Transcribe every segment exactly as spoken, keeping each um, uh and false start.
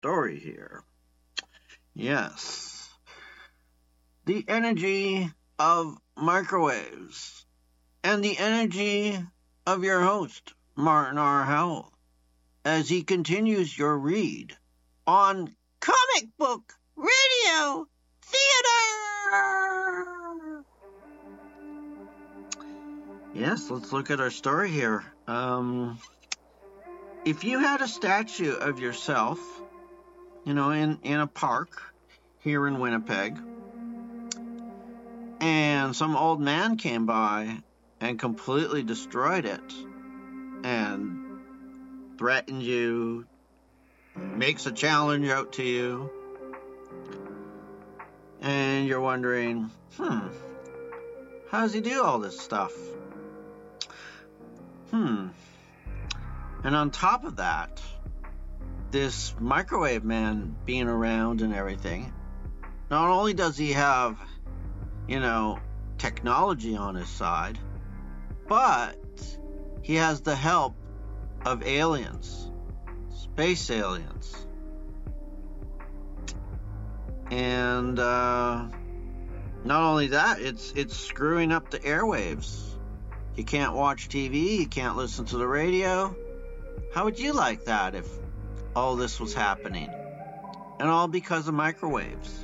story here. Yes. The energy of microwaves and the energy of your host, Martin R. Howell, as he continues your read on Comic Book Radio Theater. Yes, let's look at our story here. Um, if you had a statue of yourself, you know, in, in a park here in Winnipeg, and some old man came by and completely destroyed it and threatened you, makes a challenge out to you, and you're wondering, hmm, how does he do all this stuff? Hmm. And on top of that, this microwave man being around and everything, not only does he have, you know, technology on his side, but he has the help of aliens, space aliens. And uh, not only that, it's it's screwing up the airwaves. You can't watch T V, you can't listen to the radio. How would you like that if all this was happening? And all because of microwaves.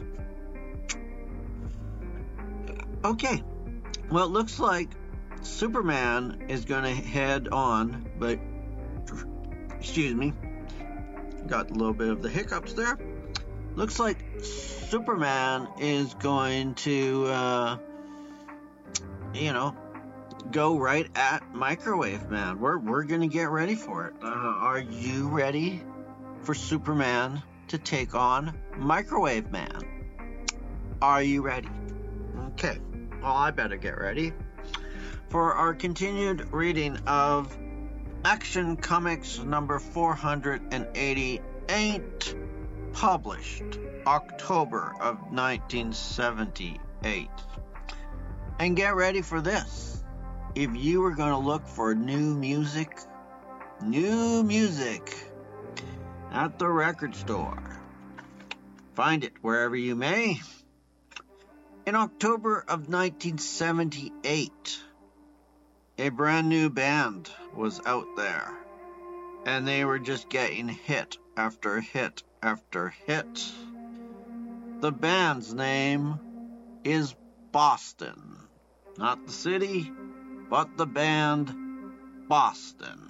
Okay, well, it looks like Superman is going to head on, but, excuse me, got a little bit of the hiccups there. Looks like Superman is going to, uh, you know, go right at Microwave Man. We're, we're going to get ready for it. Uh, are you ready for Superman to take on Microwave Man? Are you ready? Okay, well, I better get ready for our continued reading of Action Comics number four hundred eighty-eight, published October of nineteen seventy-eight. And get ready for this. If you were going to look for new music, new music at the record store, find it wherever you may. In October of nineteen seventy-eight, a brand new band was out there, and they were just getting hit after hit after hit. The band's name is Boston. Not the city, but the band Boston.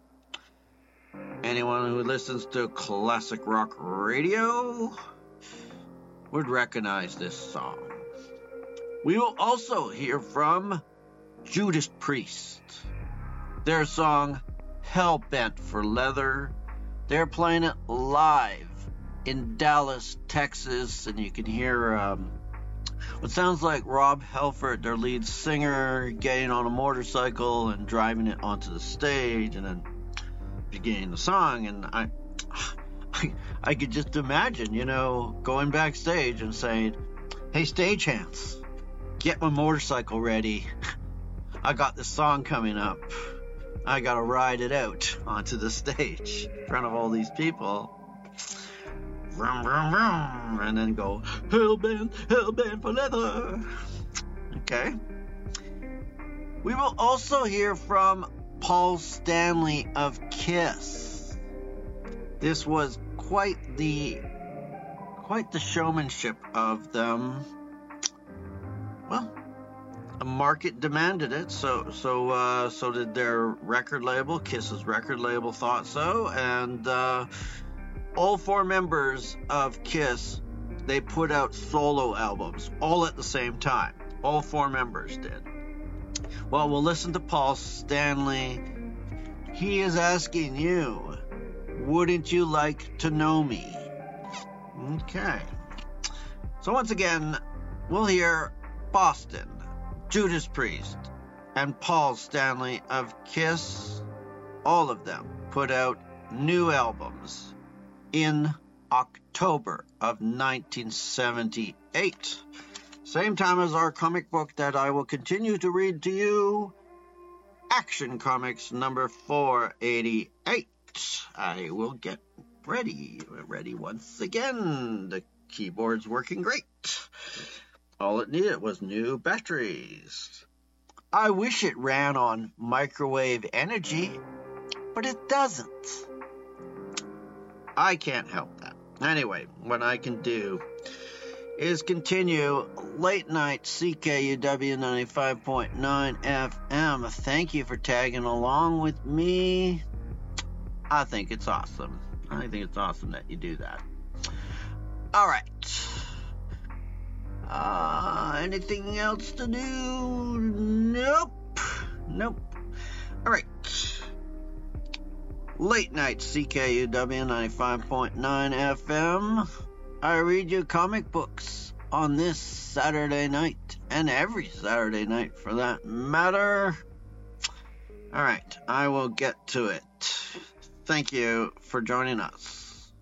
Anyone who listens to classic rock radio would recognize this song. We will also hear from Judas Priest. Their song, Hellbent for Leather. They're playing it live in Dallas, Texas, and you can hear um, what sounds like Rob Halford, their lead singer, getting on a motorcycle and driving it onto the stage, and then beginning the song. And I, I, I could just imagine, you know, going backstage and saying, "Hey, stagehands, get my motorcycle ready. I got this song coming up. I gotta ride it out onto the stage in front of all these people. Vroom, vroom, vroom, and then go, hellbent, hellbent for leather." Okay. We will also hear from Paul Stanley of Kiss. This was quite the, quite the showmanship of them. Well, the market demanded it, so so uh, so did their record label. Kiss's record label thought so, and uh, all four members of Kiss, they put out solo albums all at the same time. All four members did. Well, we'll listen to Paul Stanley. He is asking you, wouldn't you like to know me? Okay. So once again, we'll hear Boston, Judas Priest, and Paul Stanley of Kiss. All of them put out new albums in October of nineteen seventy-eight. Same time as our comic book that I will continue to read to you, Action Comics number four eighty-eight. I will get ready. We're ready once again. The keyboard's working great. All it needed was new batteries. I wish it ran on microwave energy, but it doesn't. I can't help that. Anyway, what I can do is continue late night C K U W ninety-five point nine F M. Thank you for tagging along with me. I think it's awesome. I think it's awesome that you do that. All right. Uh, anything else to do? Nope. Nope. All right. Late night C K U W ninety-five point nine F M. I read you comic books on this Saturday night, and every Saturday night for that matter. All right, I will get to it. Thank you for joining us.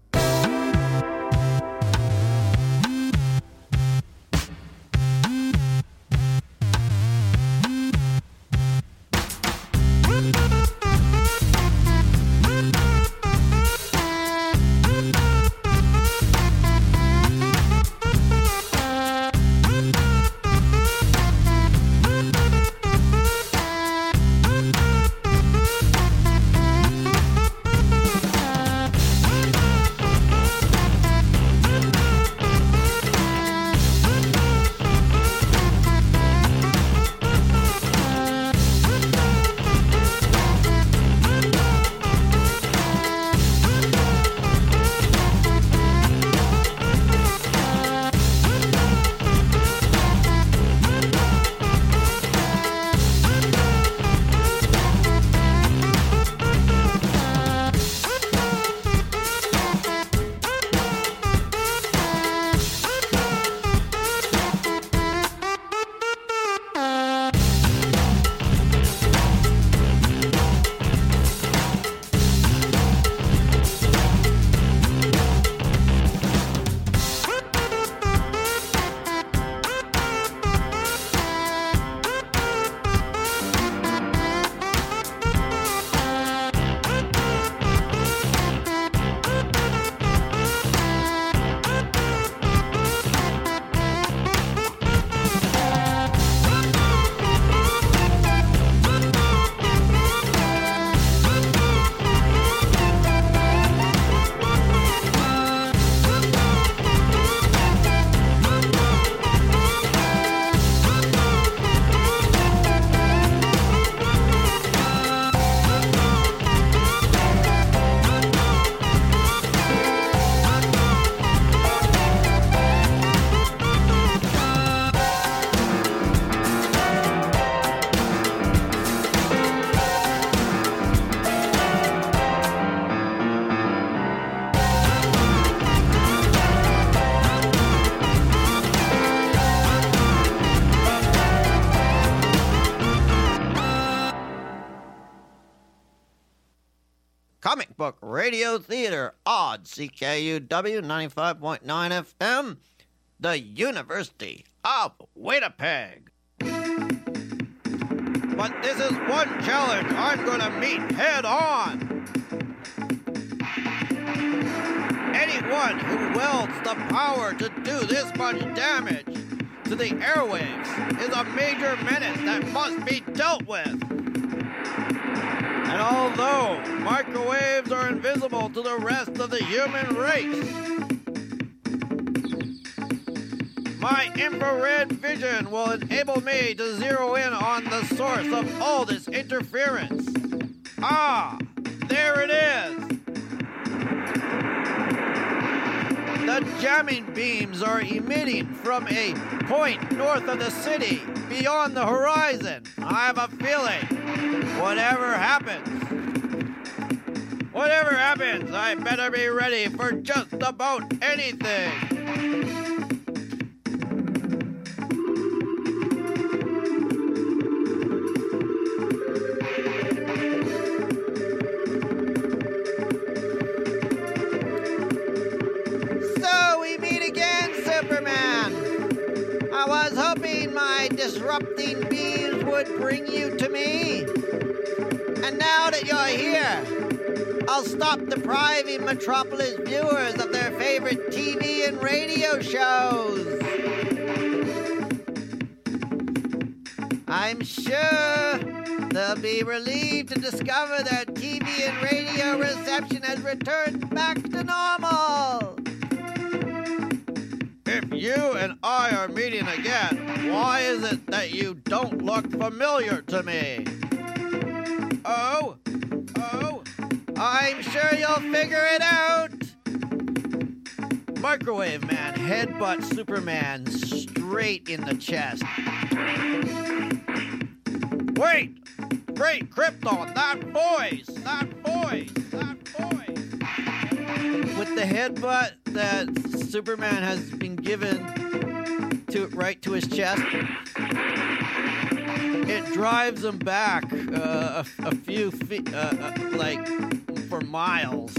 Comic Book Radio Theater on C K U W ninety-five point nine F M, the University of Winnipeg. But this is one challenge I'm going to meet head on. Anyone who wields the power to do this much damage to the airwaves is a major menace that must be dealt with. And although microwaves are invisible to the rest of the human race, my infrared vision will enable me to zero in on the source of all this interference. Ah, there it is. The jamming beams are emitting from a point north of the city, beyond the horizon. I have a feeling, whatever happens, whatever happens, I better be ready for just about anything. Disrupting beams would bring you to me. And now that you're here, I'll stop depriving Metropolis viewers of their favorite T V and radio shows. I'm sure they'll be relieved to discover that T V and radio reception has returned back to normal. If you and I are meeting again, why is it that you don't look familiar to me? Oh, oh, I'm sure you'll figure it out. Microwave Man headbutts Superman straight in the chest. Wait! Great Krypton, that voice! That voice! That voice! With the headbutt that Superman has been given to right to his chest, it drives him back uh, a, a few feet, uh, uh, like for miles.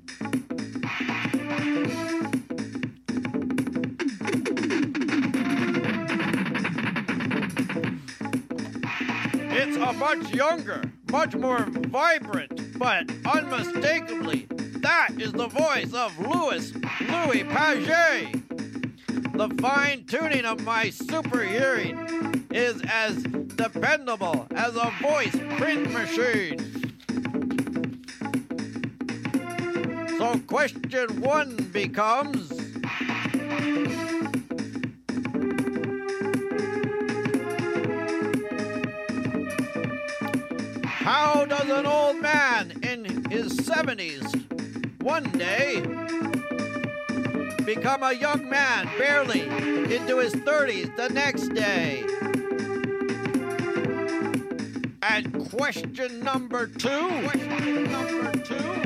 It's a much younger, much more vibrant, but unmistakably, that is the voice of Louis Louis Paget. The fine-tuning of my super hearing is as dependable as a voice print machine. So question one becomes, how does an old man in his seventies one day become a young man barely into his thirties the next day? And question number two, question number two,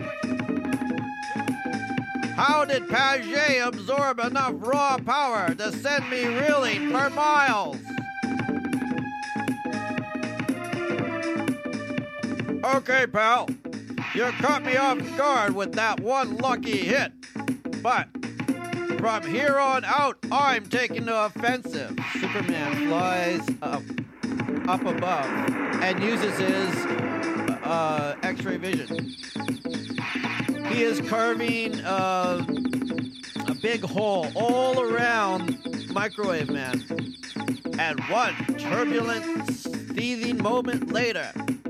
how did Paget absorb enough raw power to send me reeling for miles? Okay, pal, you caught me off guard with that one lucky hit, but from here on out, I'm taking the offensive. Superman flies up, up above and uses his uh, X-ray vision. He is carving uh, a big hole all around Microwave Man. And one turbulent, seething moment later,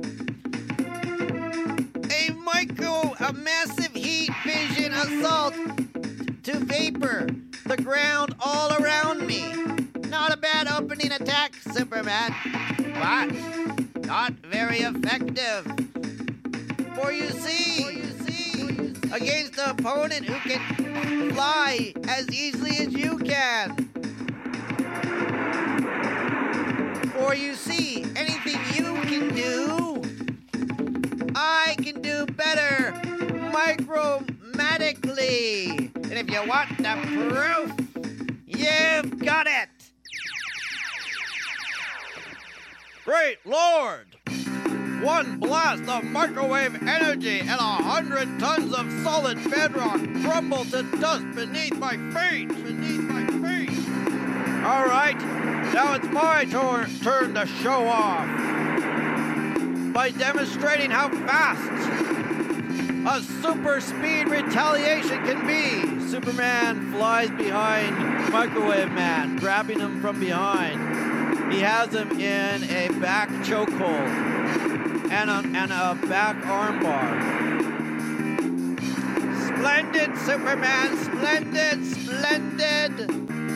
a micro, a massive heat vision assault to vapor the ground all around me. Not a bad opening attack, Superman, but not very effective. For you see, For you see, against an opponent who can fly as easily as you can. For you see, anything you can do, I can do better micromatically. And if you want the proof, you've got it. Great Lord! One blast of microwave energy and a hundred tons of solid bedrock crumble to dust beneath my feet. Beneath my feet. All right, now it's my tor- turn to show off by demonstrating how fast a super speed retaliation can be. Superman flies behind Microwave Man, grabbing him from behind. He has him in a back chokehold and a, and a back armbar. Splendid, Superman, splendid, splendid,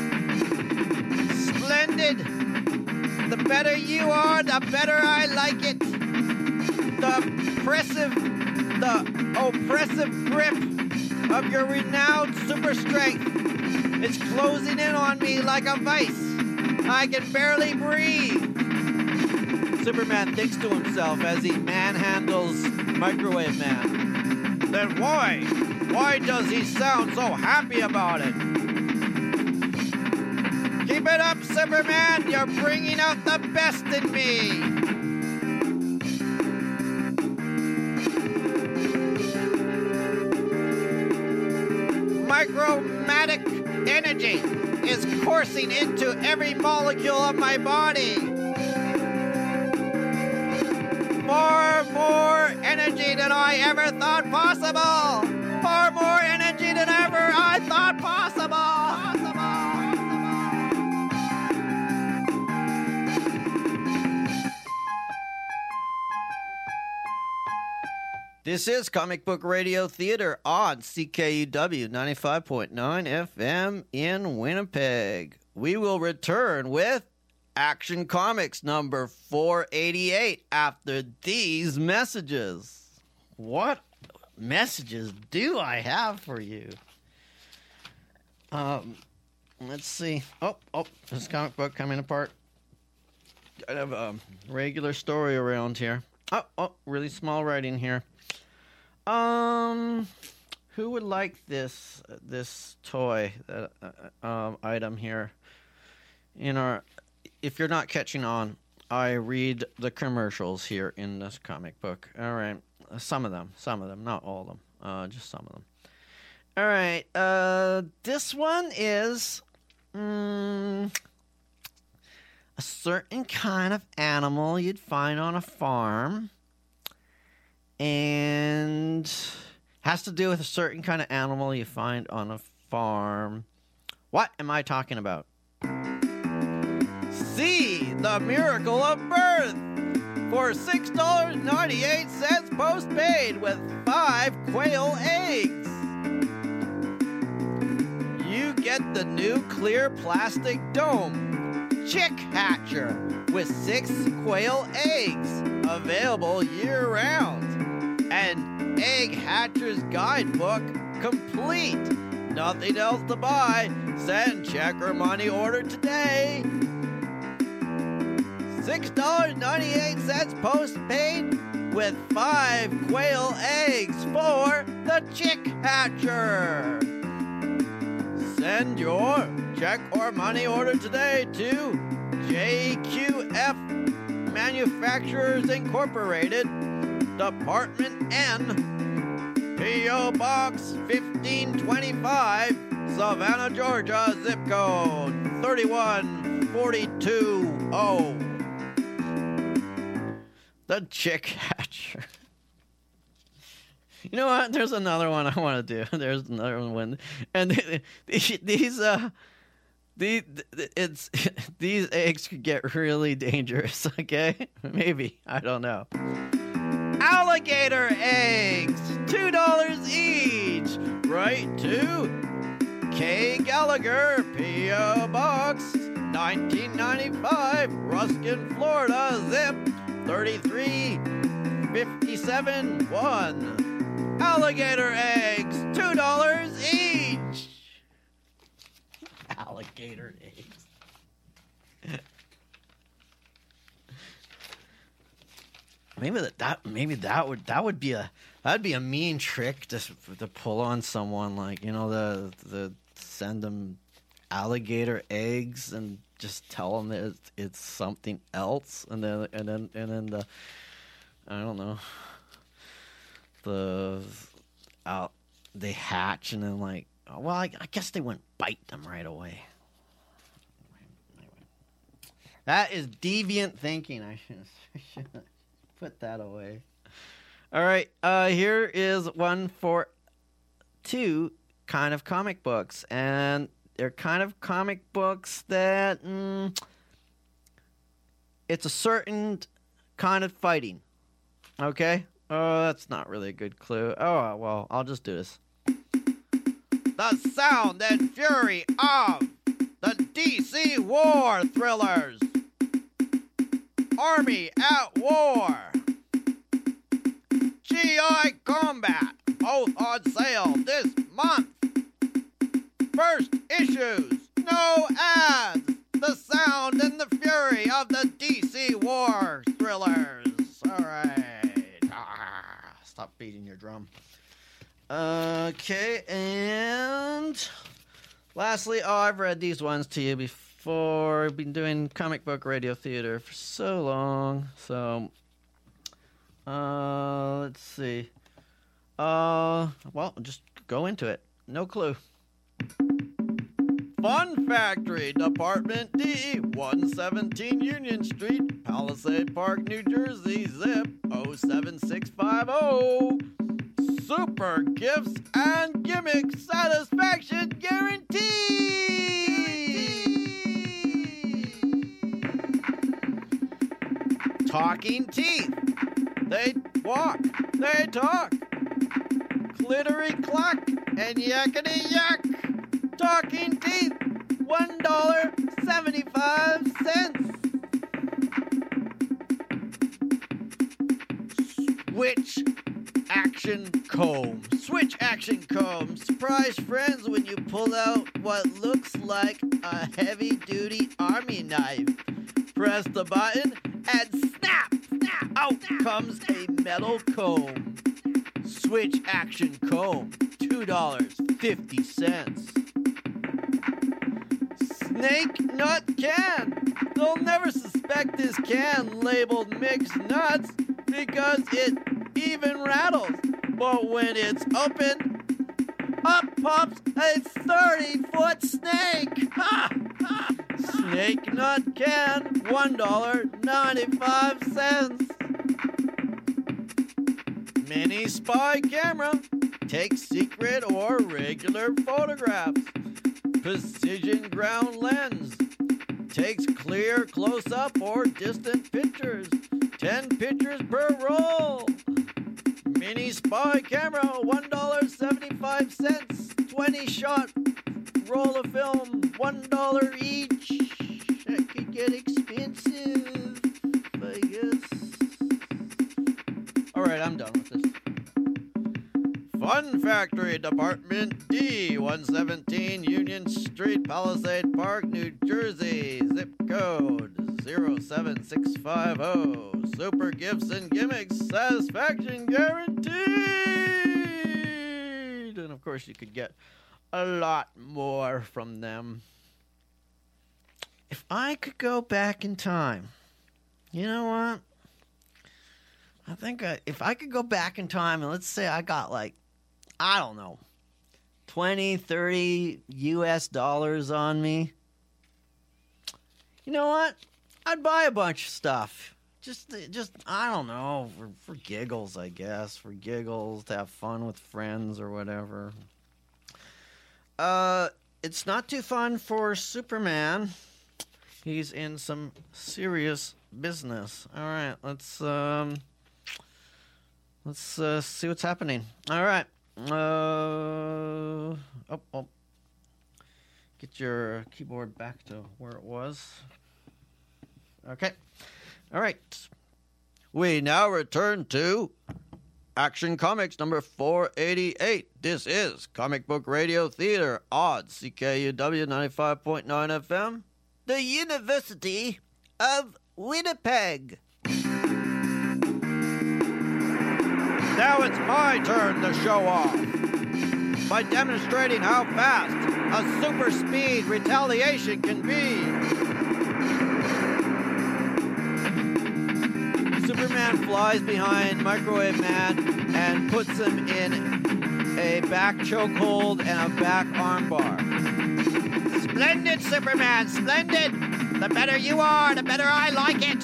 splendid. The better you are, the better I like it. The oppressive, the oppressive grip of your renowned super strength is closing in on me like a vice. I can barely breathe. Superman thinks to himself as he manhandles Microwave Man. Then why? Why does he sound so happy about it? Keep it up, Superman. You're bringing out the best in me. Micromatic energy is coursing into every molecule of my body. far more energy than I ever thought possible. Far more energy than ever I thought possible. Possible. This is Comic Book Radio Theater on C K U W ninety-five point nine F M in Winnipeg. We will return with Action Comics number four eighty-eight after these messages. What messages do I have for you? Um, let's see. Oh, oh, this comic book coming apart. I have a regular story around here. Oh, oh, really small writing here. Um, who would like this this toy uh, uh, um, item here? In our, if you're not catching on, I read the commercials here in this comic book. All right, some of them, some of them, not all of them, uh, just some of them. All right, uh, this one is um, a certain kind of animal you'd find on a farm. And has to do with a certain kind of animal you find on a farm. What am I talking about? See the miracle of birth for six dollars and ninety-eight cents postpaid with five quail eggs. You get the new clear plastic dome chick hatcher with six quail eggs, available year-round. An Egg Hatcher's Guidebook complete. Nothing else to buy. Send check or money order today. six dollars and ninety-eight cents postpaid with five quail eggs for the Chick Hatcher. Send your check or money order today to J Q F Manufacturers Incorporated, Department N, P O Box fifteen twenty-five, Savannah, Georgia, zip code three one four two zero. The Chick Hatcher. You know what? There's another one I want to do. There's another one, and these uh, these it's these eggs could get really dangerous. Okay, maybe, I don't know. Alligator eggs, two dollars each. Right to K. Gallagher, P O Box nineteen ninety-five, Ruskin, Florida, zip thirty-three fifty-seven one. Alligator eggs, two dollars each. Alligator eggs. Maybe that, that maybe that would that would be a that'd be a mean trick to to pull on someone, like, you know, the the send them alligator eggs and just tell them that it's, it's something else, and then and then and then the I don't know the out they hatch, and then, like, well, I, I guess they wouldn't bite them right away. That is deviant thinking. I should I should put that away. All right, uh, here is one for two kind of comic books, and they're kind of comic books that mm, it's a certain kind of fighting. Okay? Oh, that's not really a good clue. Oh, well, I'll just do this. The sound and fury of the D C war thrillers. Army at war. G I Combat, both on sale this month. First issues, no ads. The sound and the fury of the D C war thrillers. All right. Ah, stop beating your drum. Okay, and lastly, oh, I've read these ones to you before. I've been doing comic book radio theater for so long, so uh, let's see. Uh, well, just go into it. No clue. Fun Factory, Department D, one seventeen Union Street, Palisade Park, New Jersey, zip oh seven six five oh. Super gifts and gimmicks, satisfaction guaranteed. Talking teeth. They walk. They talk. Glittery clock and yakety yak. Talking teeth. One dollar seventy-five cents. Switch action comb. Switch action comb. Surprise friends when you pull out what looks like a heavy-duty army knife. Press the button and snap! Snap! Out comes a metal comb. Switch action comb. two dollars and fifty cents. Snake nut can. They'll never suspect this can labeled mixed nuts because it even rattles. But when it's open, up pops a thirty-foot snake. Ha! Ha! Snake nut can, one dollar and ninety-five cents. Mini spy camera. Takes secret or regular photographs. Precision ground lens. Takes clear close-up or distant pictures. ten pictures per roll. Mini spy camera, one dollar and seventy-five cents. twenty shot roll of film, one dollar each. That could get expensive, I guess. Alright, I'm done with this. Fun Factory, Department D, one seventeen Union Street, Palisade Park, New Jersey. Zip code zero seven six five oh. Super gifts and gimmicks, satisfaction guaranteed. And of course, you could get a lot more from them. If I could go back in time, you know what? I think I, if I could go back in time and let's say I got like, I don't know, twenty, thirty U S dollars on me. You know what? I'd buy a bunch of stuff. Just, just I don't know, for, for giggles, I guess. For giggles, to have fun with friends or whatever. Uh, it's not too fun for Superman. He's in some serious business. All right, let's um, let's uh, see what's happening. All right. Uh, oh, oh. Get your keyboard back to where it was. Okay. All right. We now return to Action Comics number four eighty-eight. This is Comic Book Radio Theater on C K U W ninety-five point nine F M, the University of Winnipeg. Now it's my turn to show off by demonstrating how fast a super speed retaliation can be. Superman flies behind Microwave Man and puts him in a back chokehold and a back armbar. Splendid, Superman, splendid! The better you are, the better I like it!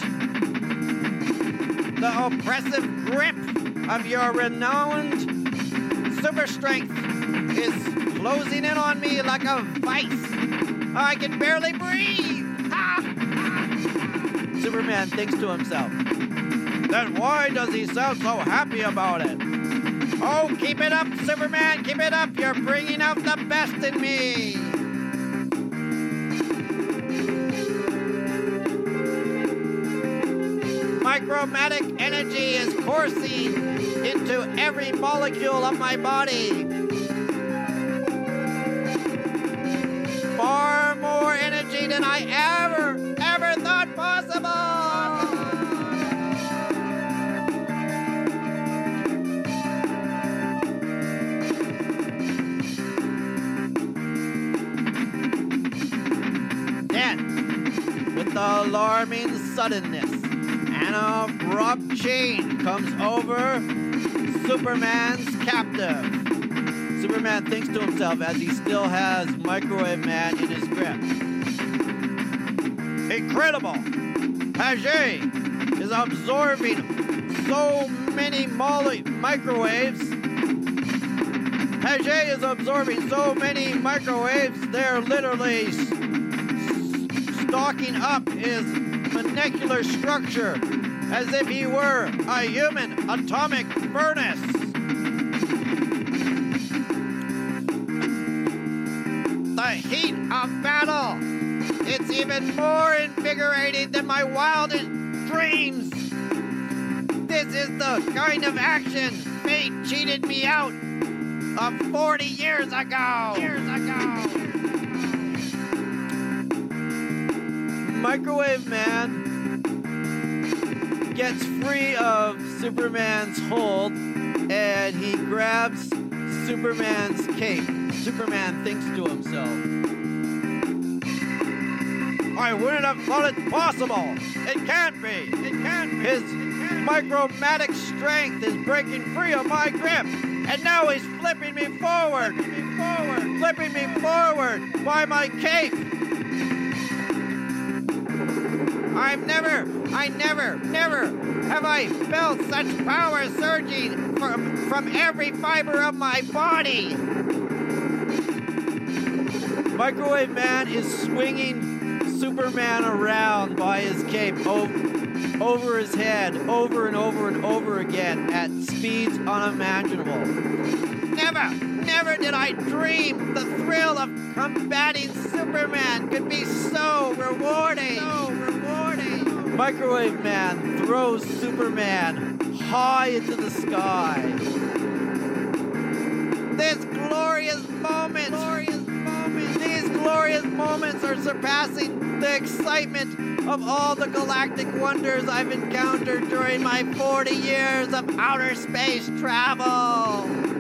The oppressive grip of your renowned super strength is closing in on me like a vice. I can barely breathe! Ha! Superman thinks to himself, then why does he sound so happy about it? Oh, keep it up, Superman, keep it up. You're bringing out the best in me. Micromatic energy is coursing into every molecule of my body. Far more energy than I ever, ever thought possible. With alarming suddenness, an abrupt change comes over Superman's captive. Superman thinks to himself as he still has Microwave Man in his grip. Incredible! Paget is absorbing so many molly microwaves. Paget is absorbing so many microwaves, they're literally s- stalking up his molecular structure as if he were a human atomic furnace. The heat of battle. It's even more invigorating than my wildest dreams. This is the kind of action fate cheated me out of forty years ago. Years ago. Microwave Man gets free of Superman's hold and he grabs Superman's cape. Superman thinks to himself, I wouldn't have thought it possible. It can't be. It can't be. His micromatic strength is breaking free of my grip. And now he's flipping me forward. Flipping me forward. Flipping me forward by my cape. I've never, I never, never have I felt such power surging from, from every fiber of my body. Microwave Man is swinging Superman around by his cape over, over his head, over and over and over again at speeds unimaginable. Never, never did I dream the thrill of combating Superman could be so rewarding. So rewarding. Microwave Man throws Superman high into the sky. This glorious moment, glorious moment, these glorious moments are surpassing the excitement of all the galactic wonders I've encountered during my forty years of outer space travel.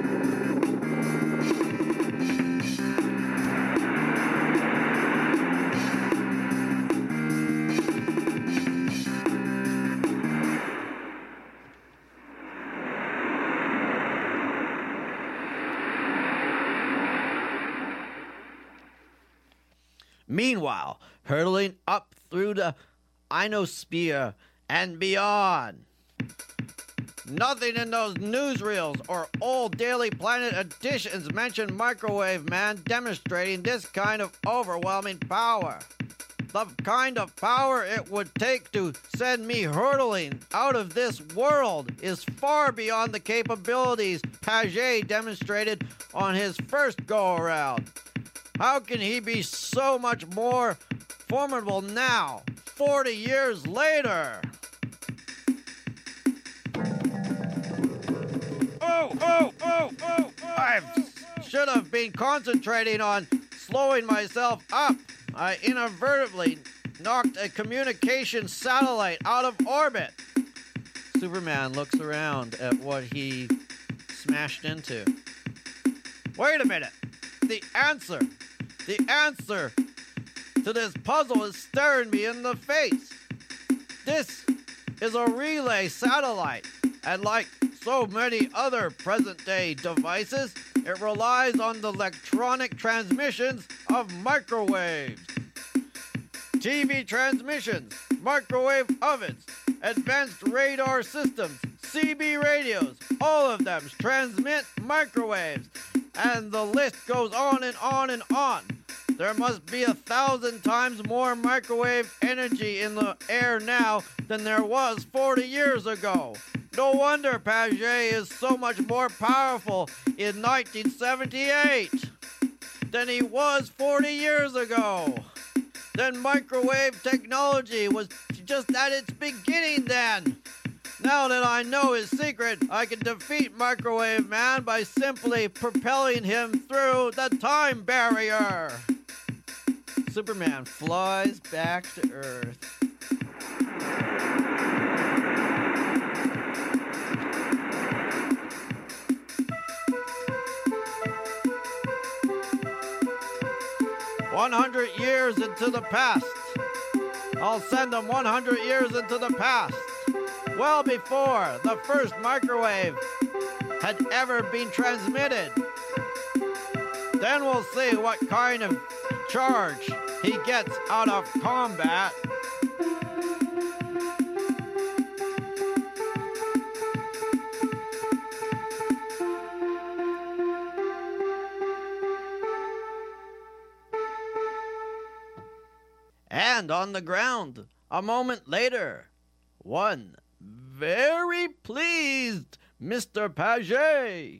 Meanwhile, hurtling up through the ionosphere and beyond. Nothing in those newsreels or old Daily Planet editions mention Microwave Man demonstrating this kind of overwhelming power. The kind of power it would take to send me hurtling out of this world is far beyond the capabilities Paget demonstrated on his first go-around. How can he be so much more formidable now, forty years later? Oh, oh, oh, oh, oh! I should have been concentrating on slowing myself up. I inadvertently knocked a communication satellite out of orbit. Superman looks around at what he smashed into. Wait a minute. The answer, the answer to this puzzle is staring me in the face. This is a relay satellite, and like so many other present-day devices, it relies on the electronic transmissions of microwaves. T V transmissions, microwave ovens, advanced radar systems, C B radios, all of them transmit microwaves. And the list goes on and on and on. There must be a thousand times more microwave energy in the air now than there was forty years ago. No wonder Paget is so much more powerful in nineteen seventy-eight than he was forty years ago. Then microwave technology was just at its beginning then. Now that I know his secret, I can defeat Microwave Man by simply propelling him through the time barrier. Superman flies back to Earth. one hundred years into the past. I'll send him one hundred years into the past. Well before the first microwave had ever been transmitted. Then we'll see what kind of charge he gets out of combat. And on the ground, a moment later, one very pleased Mister Paget.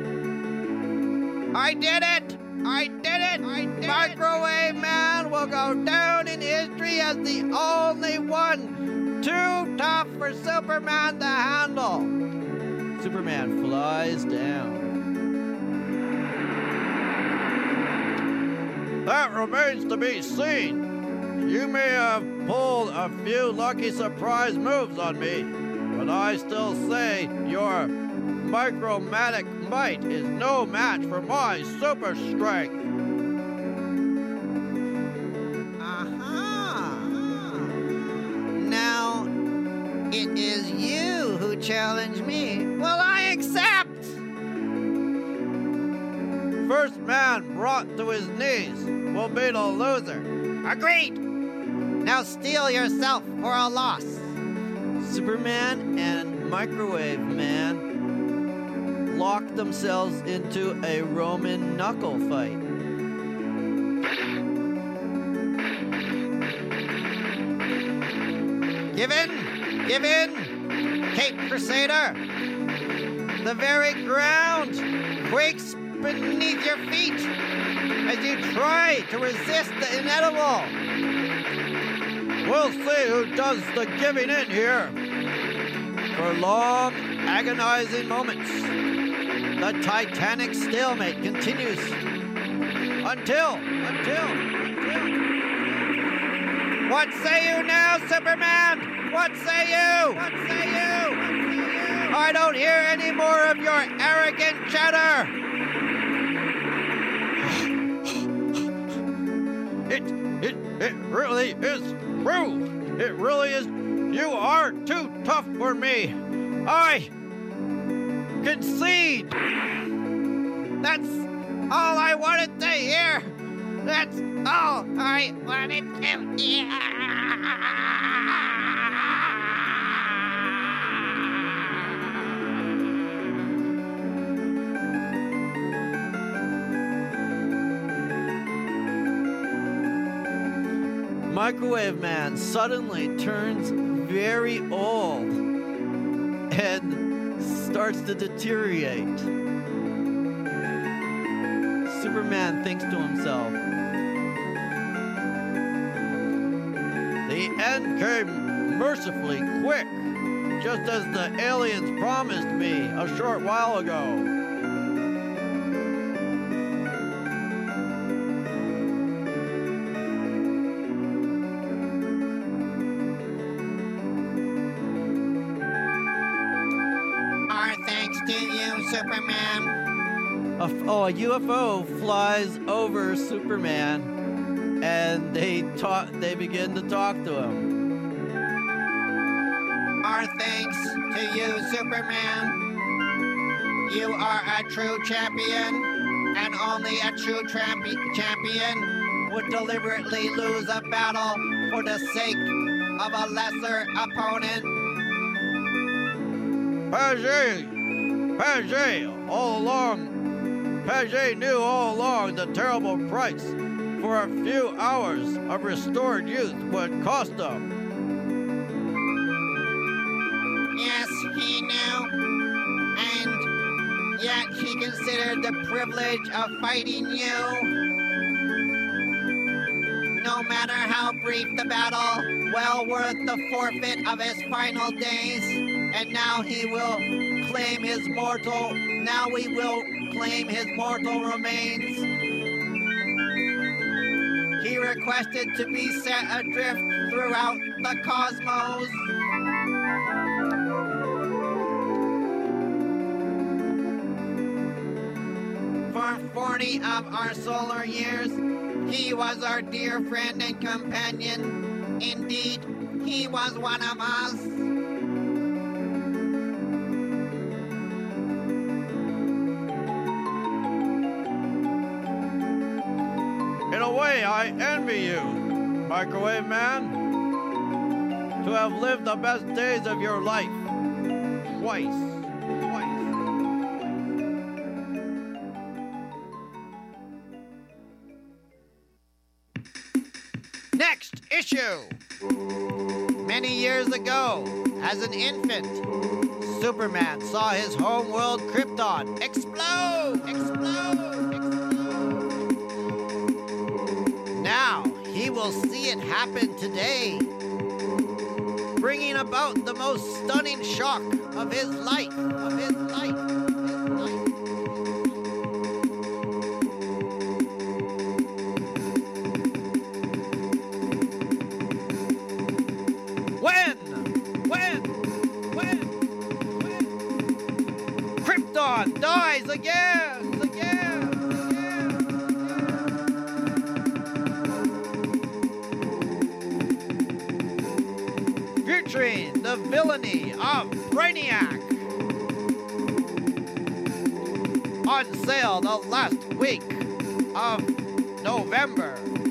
I did it! I did it! I did Microwave it. Man will go down in history as the only one too tough for Superman to handle. Superman flies down. That remains to be seen. You may have pulled a few lucky surprise moves on me, but I still say your micromatic might is no match for my super strength. Aha! Now, it is you who challenge me. Well, I accept! First man brought to his knees will be the loser. Agreed! Now steel yourself for a loss. Superman and Microwave Man lock themselves into a Roman knuckle fight. Give in! Give in! Cape Crusader! The very ground quakes beneath your feet as you try to resist the inedible. We'll see who does the giving in here. For long, agonizing moments, the titanic stalemate continues. Until, until, until. What say you now, Superman? What say you? What say you? What say you? I don't hear any more of your arrogant chatter. It, it, it really is true. It really is. You are too tough for me. I concede. That's all I wanted to hear. That's all I wanted to hear. Microwave Man suddenly turns very old and starts to deteriorate. Superman thinks to himself, the end came mercifully quick, just as the aliens promised me a short while ago. Superman. A, oh, a U F O flies over Superman, and they talk. They begin to talk to him. Our thanks to you, Superman. You are a true champion, and only a true trampi- champion would deliberately lose a battle for the sake of a lesser opponent. Paget! Paget, all along, Paget knew all along the terrible price for a few hours of restored youth would cost him. Yes, he knew, and yet he considered the privilege of fighting you. No matter how brief the battle, well worth the forfeit of his final days, and now he will claim his mortal, now we will claim his mortal remains. He requested to be set adrift throughout the cosmos. For forty of our solar years, he was our dear friend and companion. Indeed, he was one of us. say I envy you, Microwave Man, to have lived the best days of your life. Twice. Twice. Next issue. Many years ago, as an infant, Superman saw his home world Krypton explode, explode, explode. Now he will see it happen today, bringing about the most stunning shock of his life, of his life, of his life. When? When? When? When? Krypton dies again! Again! Again! Again! Featuring the villainy of Brainiac. On sale the last week of November.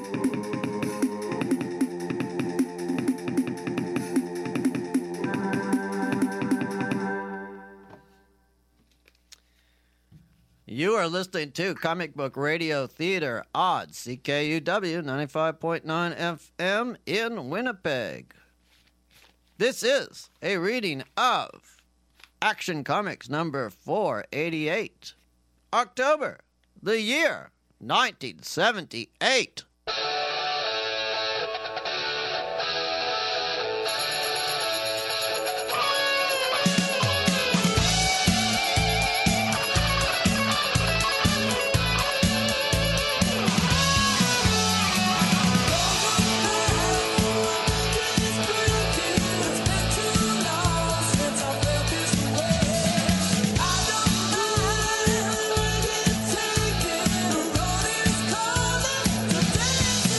You are listening to Comic Book Radio Theater on C K U W ninety-five point nine F M in Winnipeg. This is a reading of Action Comics number four eighty-eight, October, the year nineteen seventy-eight. Take it, the road is calling.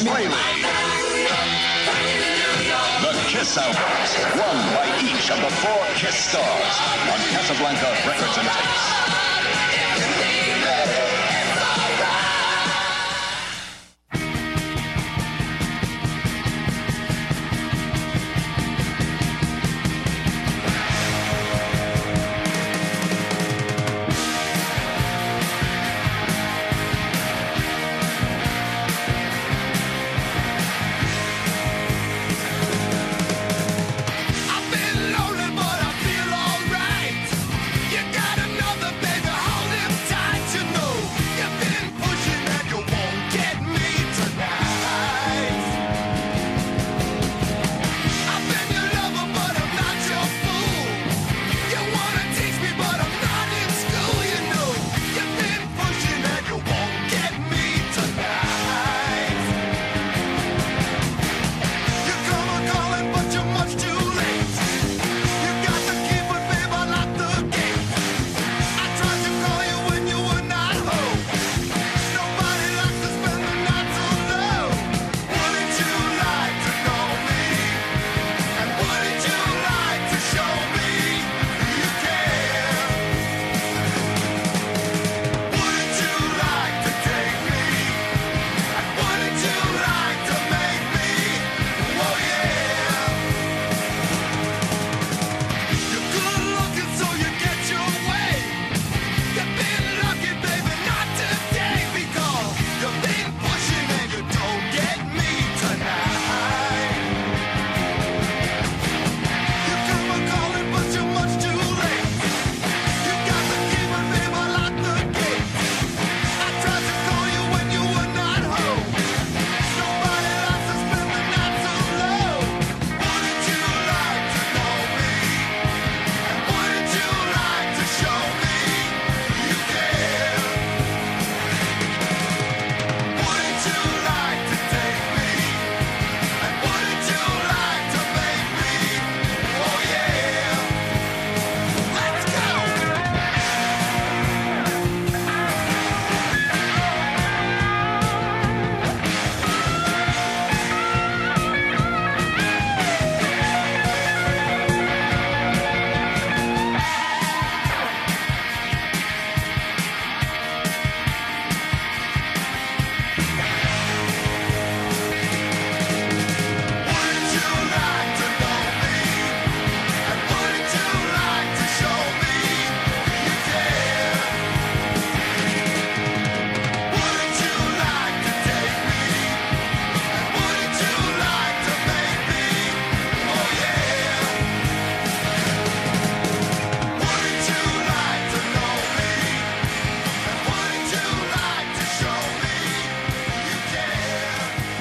Playlist. The Kiss Albums, one by each of the four Kiss stars on Casablanca Records and Tapes. I've been lonely, but I feel alright. You got another baby, hold him tight. You know you've been pushing and you won't get me tonight. I've been your lover, but I'm not your fool. You wanna teach me, but I'm not in school. You know you've been pushing and you won't get me tonight. You come a calling, but you're much too late. You got the key, but babe, I locked the gate. I tried to call you when you were not home. Nobody likes to spend the night so low. Wouldn't you like to know me? And wouldn't you like to show me you care? Wouldn't you like to take me? And wouldn't you like to make me? Oh yeah. You're good looking, so you get your way. You've been lucky, baby, not today, because you've been pushing and you don't get me tonight. You come a calling, but you're much too late. You got the key, but babe, I locked the gate. I tried to call you when you were not home. Nobody likes to spend the night so low. Wouldn't you like to know me? And wouldn't you like to show me you care? Wouldn't you like to take me? And wouldn't you like to make me? Oh yeah. Let's go. Wouldn't you like to know me? And wouldn't you like to show me you care? Wouldn't you like to take me? And wouldn't you like to make me? Oh yeah. Wouldn't you like to know me? And wouldn't you like to show me you care?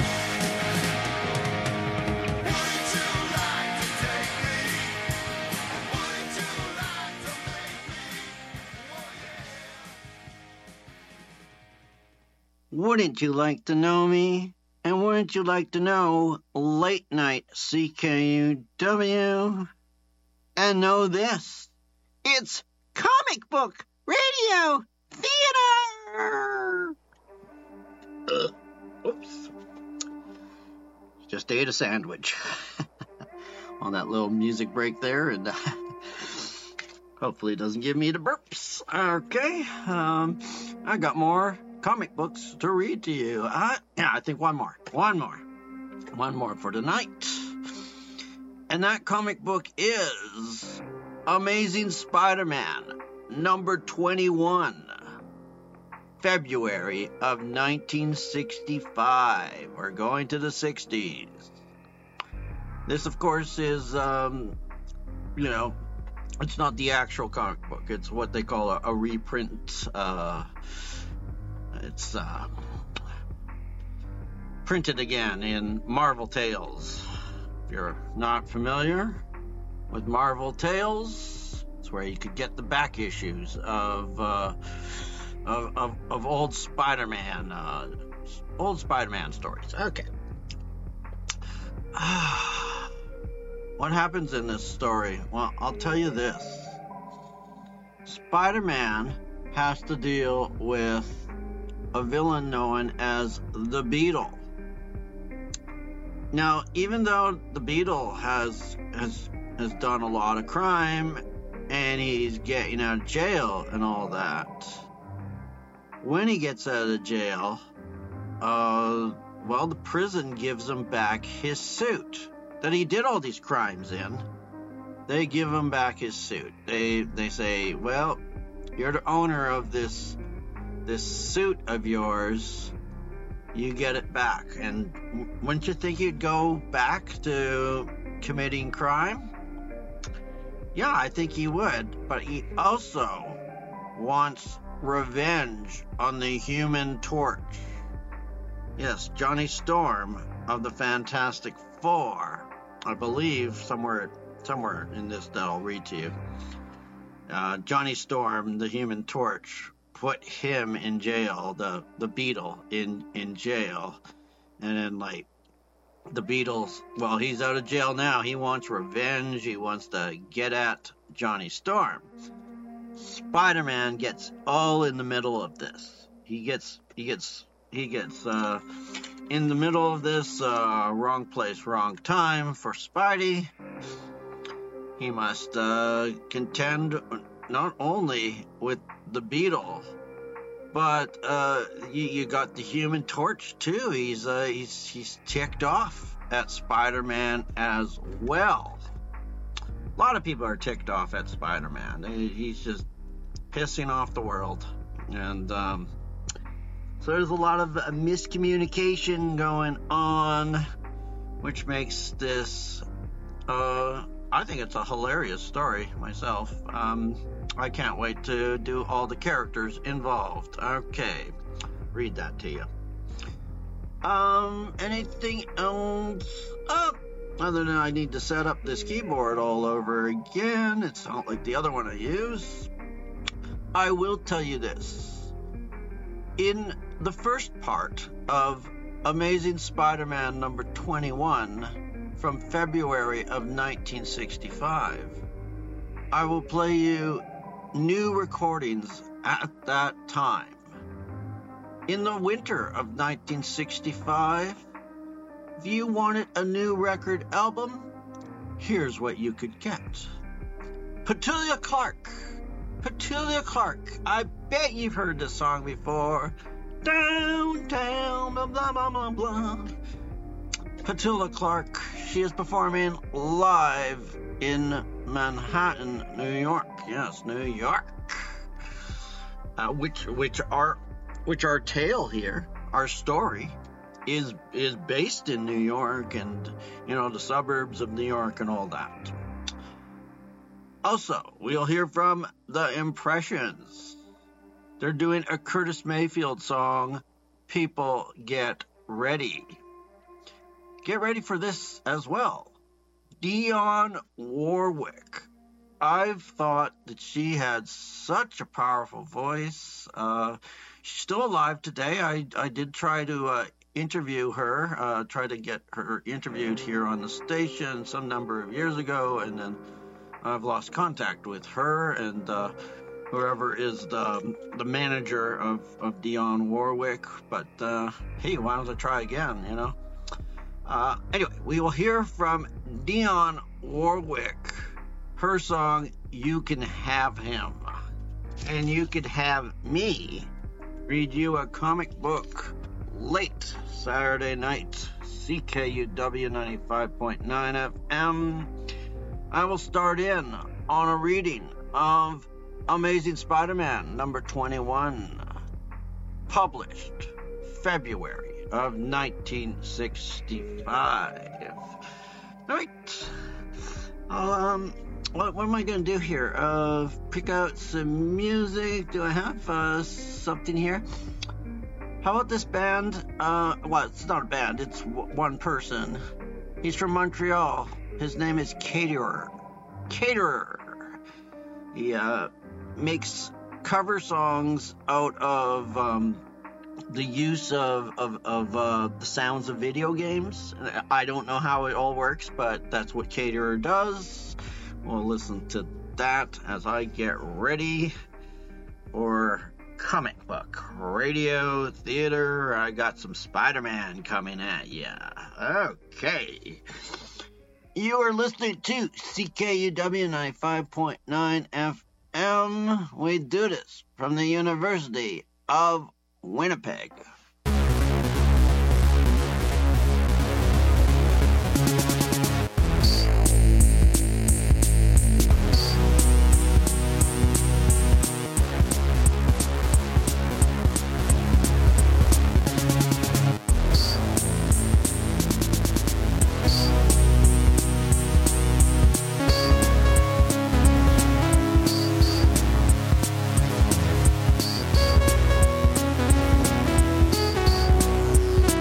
Wouldn't you like to take me? And wouldn't you like to make me? Oh yeah. Wouldn't you like to know me? And wouldn't you like to know Late Night C K U W? And know this, it's Comic Book Radio Theater! Ugh. Oops. Just ate a sandwich on that little music break there, and uh, hopefully it doesn't give me the burps. Okay, um, I got more comic books to read to you. Uh, yeah, I think one more, one more, one more for tonight. And that comic book is Amazing Spider-Man, number twenty-one. February of nineteen sixty-five. We're going to the sixties. This, of course, is, um, you know, it's not the actual comic book. It's what they call a, a reprint. Uh, it's uh, printed again in Marvel Tales. If you're not familiar with Marvel Tales, it's where you could get the back issues of... Uh, Of, of, of old Spider-Man, uh, old Spider-Man stories. Okay. What happens in this story? Well, I'll tell you this. Spider-Man has to deal with a villain known as the Beetle. Now, even though the Beetle has has has done a lot of crime and he's getting out of jail and all that, when he gets out of jail, uh, well, the prison gives him back his suit that he did all these crimes in. They give him back his suit. They they say, well, you're the owner of this this suit of yours. You get it back. And wouldn't you think you'd go back to committing crime? Yeah, I think he would. But he also wants revenge on the Human Torch. Yes, Johnny Storm of the Fantastic Four. I believe somewhere somewhere in this that I'll read to you. Uh, Johnny Storm, the Human Torch, put him in jail, the, the Beetle in, in jail. And then, like, the Beetle's, well, he's out of jail now. He wants revenge. He wants to get at Johnny Storm. Spider-Man gets all in the middle of this. He gets, he gets, he gets, uh, in the middle of this, uh, wrong place, wrong time for Spidey. He must, uh, contend not only with the Beetle, but, uh, you, you got the Human Torch, too. He's, uh, he's, he's ticked off at Spider-Man as well. A lot of people are ticked off at Spider-Man. He's just pissing off the world. And, um, so there's a lot of uh, miscommunication going on, which makes this, uh, I think it's a hilarious story myself. Um, I can't wait to do all the characters involved. Okay, read that to you. Um, anything else? Oh, other than I need to set up this keyboard all over again. It's not like the other one I use. I will tell you this. In the first part of Amazing Spider-Man number twenty-one from February of nineteen sixty-five, I will play you new recordings at that time. In the winter of nineteen sixty-five, if you wanted a new record album, here's what you could get. Petulia Clark. Petulia Clark. I bet you've heard this song before. Downtown, blah, blah, blah, blah, blah. Petulia Clark, she is performing live in Manhattan, New York. Yes, New York. Uh, which, which our, which our tale here, our story, is is based in New York and, you know, the suburbs of New York and all that. Also, we'll hear from the Impressions. They're doing a Curtis Mayfield song, People Get Ready. Get ready for this as well. Dionne Warwick. I've thought that she had such a powerful voice. Uh, she's still alive today. I, I did try to uh, interview her, uh, try to get her interviewed here on the station some number of years ago, and then I've lost contact with her and uh, whoever is the the manager of, of Dionne Warwick. But, uh, hey, why don't I try again, you know? Uh, anyway, we will hear from Dionne Warwick, her song, You Can Have Him. And you could have me read you a comic book late Saturday night, C K U W ninety-five point nine F M. I will start in on a reading of Amazing Spider-Man number twenty-one, published February of nineteen sixty-five. All right. Um, what, what am I going to do here? Uh, pick out some music. Do I have uh, something here? How about this band? Uh, well, it's not a band. It's w- one person. He's from Montreal. His name is Caterer. Caterer. He uh, makes cover songs out of um, the use of of, of uh, the sounds of video games. I don't know how it all works, but that's what Caterer does. We'll listen to that as I get ready for comic book, radio, theater. I got some Spider-Man coming at ya. Okay. You are listening to C K U W ninety-five point nine F M. We do this from the University of Winnipeg.